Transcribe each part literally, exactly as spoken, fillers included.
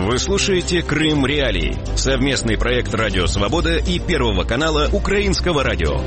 Вы слушаете «Крым Реалии» — совместный проект «Радио Свобода» и Первого канала Украинского радио.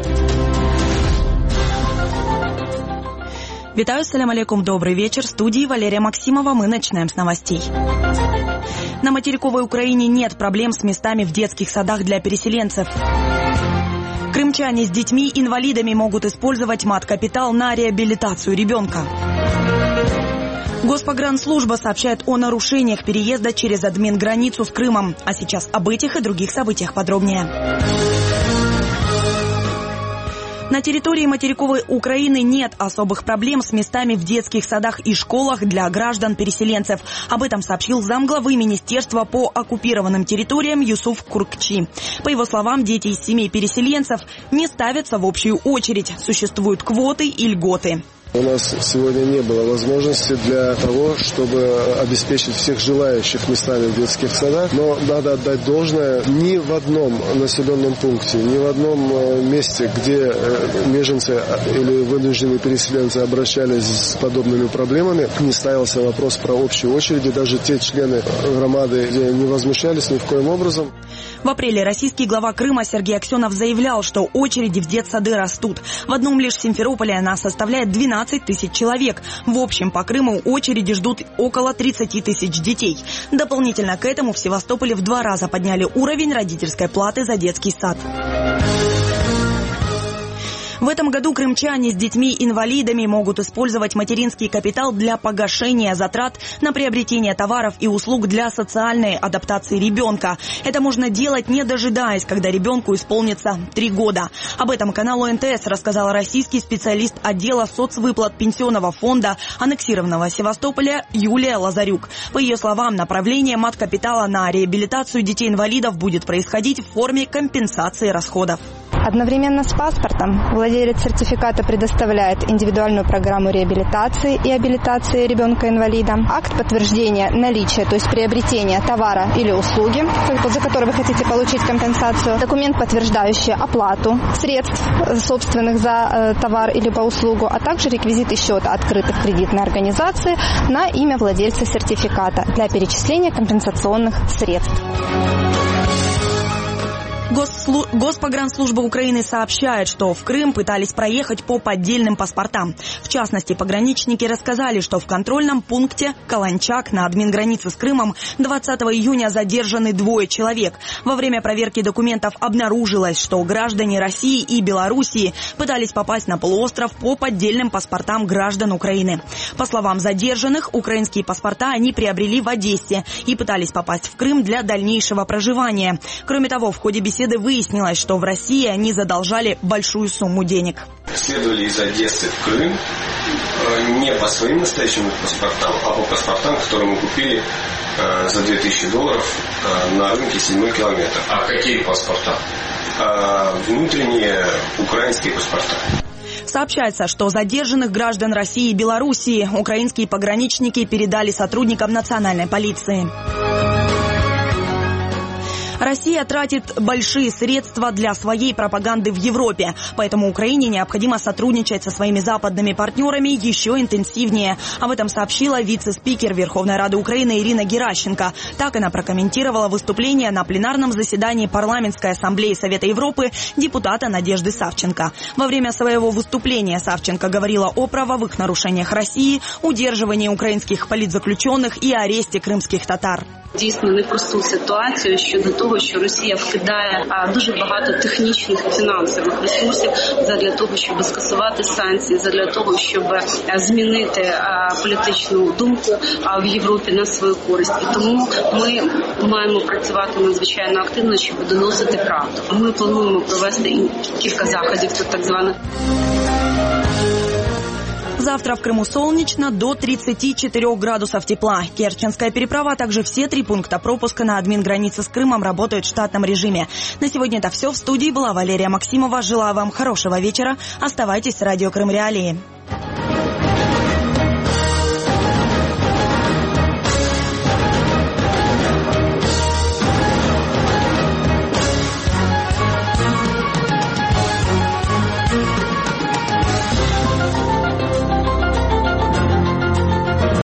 Витаю, салям алейкум, добрый вечер. В студии Валерия Максимова. Мы начинаем с новостей. На материковой Украине нет проблем с местами в детских садах для переселенцев. Крымчане с детьми-инвалидами могут использовать мат-капитал на реабилитацию ребенка. Госпогранслужба сообщает о нарушениях переезда через админграницу с Крымом. А сейчас об этих и других событиях подробнее. На территории материковой Украины нет особых проблем с местами в детских садах и школах для граждан-переселенцев. Об этом сообщил замглавы Министерства по оккупированным территориям Юсуф Куркчи. По его словам, дети из семей переселенцев не ставятся в общую очередь. Существуют квоты и льготы. У нас сегодня не было возможности для того, чтобы обеспечить всех желающих местами в детских садах. Но надо отдать должное, ни в одном населенном пункте, ни в одном месте, где беженцы или вынужденные переселенцы обращались с подобными проблемами, не ставился вопрос про общие очереди. Даже те члены громады не возмущались ни в коем образом. В апреле российский глава Крыма Сергей Аксенов заявлял, что очереди в детсады растут. В одном лишь Симферополе она составляет двенадцать тысяч человек. В общем, по Крыму очереди ждут около тридцать тысяч детей. Дополнительно к этому в Севастополе в два раза подняли уровень родительской платы за детский сад. В этом году крымчане с детьми-инвалидами могут использовать материнский капитал для погашения затрат на приобретение товаров и услуг для социальной адаптации ребенка. Это можно делать, не дожидаясь, когда ребенку исполнится три года. Об этом каналу эн тэ эс рассказал российский специалист отдела соцвыплат Пенсионного фонда аннексированного Севастополя Юлия Лазарюк. По ее словам, направление мат-капитала на реабилитацию детей-инвалидов будет происходить в форме компенсации расходов. Одновременно с паспортом владелец сертификата предоставляет индивидуальную программу реабилитации и абилитации ребенка-инвалида, акт подтверждения наличия, то есть приобретения товара или услуги, за который вы хотите получить компенсацию, документ, подтверждающий оплату средств собственных за товар или по услугу, а также реквизиты счета открытых кредитной организации на имя владельца сертификата для перечисления компенсационных средств. Госслу... Госпогранслужба Украины сообщает, что в Крым пытались проехать по поддельным паспортам. В частности, пограничники рассказали, что в контрольном пункте Каланчак на админгранице с Крымом двадцатого июня задержаны двое человек. Во время проверки документов обнаружилось, что граждане России и Белоруссии пытались попасть на полуостров по поддельным паспортам граждан Украины. По словам задержанных, украинские паспорта они приобрели в Одессе и пытались попасть в Крым для дальнейшего проживания. Кроме того, в ходе беседы выяснилось, что в России они задолжали большую сумму денег. Следовали из Одессы в Крым не по своим настоящим паспортам, а по паспортам, которые мы купили за две тысячи долларов на рынке седьмой километр. А какие паспорта? Внутренние украинские паспорта. Сообщается, что задержанных граждан России и Белоруссии украинские пограничники передали сотрудникам национальной полиции. Россия тратит большие средства для своей пропаганды в Европе, поэтому Украине необходимо сотрудничать со своими западными партнерами еще интенсивнее. Об этом сообщила вице-спикер Верховной Рады Украины Ирина Геращенко. Так она прокомментировала выступление на пленарном заседании Парламентской ассамблеи Совета Европы депутата Надежды Савченко. Во время своего выступления Савченко говорила о правовых нарушениях России, удерживании украинских политзаключенных и аресте крымских татар. Дійсно непросту ситуацію щодо того, що Росія вкидає дуже багато технічних фінансових ресурсів задля того, щоб скасувати санкції, задля того, щоб змінити політичну думку в Європі на свою користь. І тому ми маємо працювати надзвичайно активно, щоб доносити правду. Ми плануємо провести кілька заходів, тут так званих. Завтра в Крыму солнечно, до тридцати четырёх градусов тепла. Керченская переправа, а также все три пункта пропуска на админгранице с Крымом работают в штатном режиме. На сегодня это все. В студии была Валерия Максимова. Желаю вам хорошего вечера. Оставайтесь с радио Крым Реалии.